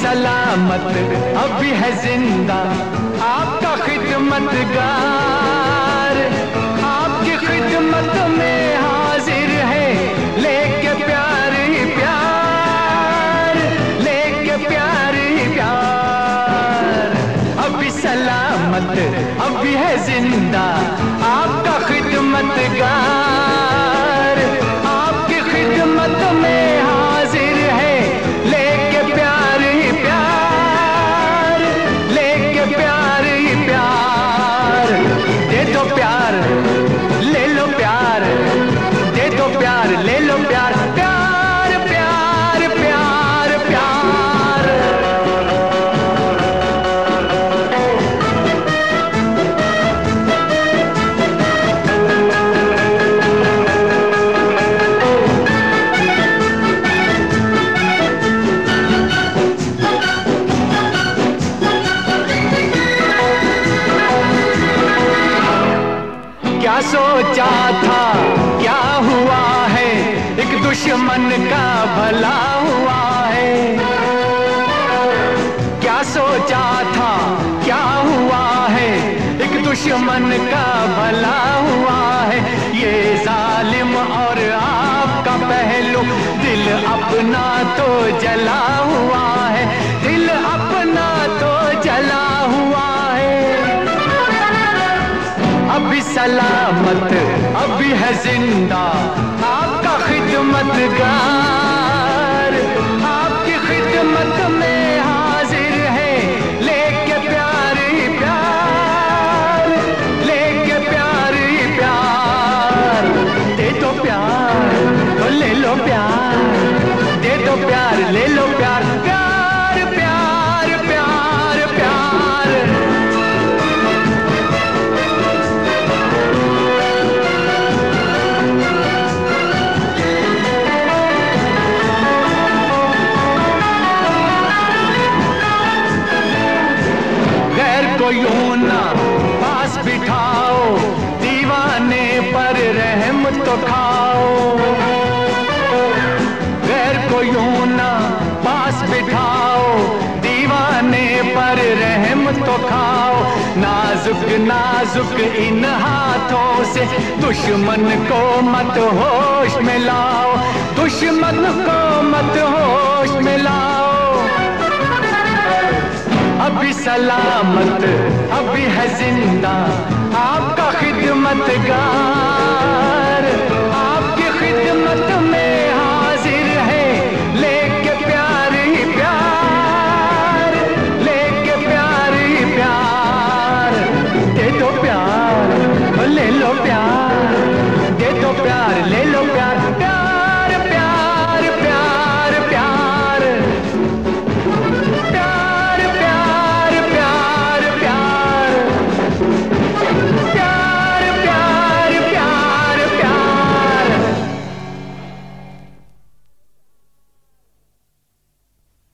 सलामत अभी है जिंदा आपका खिदमतगार, आपकी खिदमत में हाजिर है लेके प्यार ही प्यार, लेके प्यार ही प्यार। अभी सलामत अभी है जिंदा आपका खिदमतगार, आपकी खिदमत में हाजिर है लेके प्यार ही प्यार, लेके प्यार ही प्यार। दे दो प्यार ले लो प्यार, दे दो प्यार ले लो प्यार, प्यार प्यार प्यार प्यार। क्या सोचा था क्या हुआ है, एक दुश्मन का भला हुआ है। क्या सोचा था क्या हुआ है, एक दुश्मन का भला हुआ है। ये जालिम और आपका पहलू, दिल अपना तो जला हुआ है, दिल अपना तो जला हुआ है। अभी सलामत अभी है जिंदा आपका खिदमतगार, आपकी खिदमत में हाजिर है लेके प्यार ही प्यार, लेके प्यार ही प्यार। दे दो प्यार तो ले लो प्यार, दे दो प्यार ले लो प्यार, प्यार प्यार प्यार प्यार। को यूं ना पास बिठाओ, दीवाने पर रहम तो खाओ। गैर को यूं ना पास बिठाओ, दीवाने पर रहम तो खाओ। नाजुक नाजुक इन हाथों से दुश्मन को मत होश में लाओ, दुश्मन को मत होश में लाओ। अभी सलामत अभी है जिंदा आपका खिदमतगार,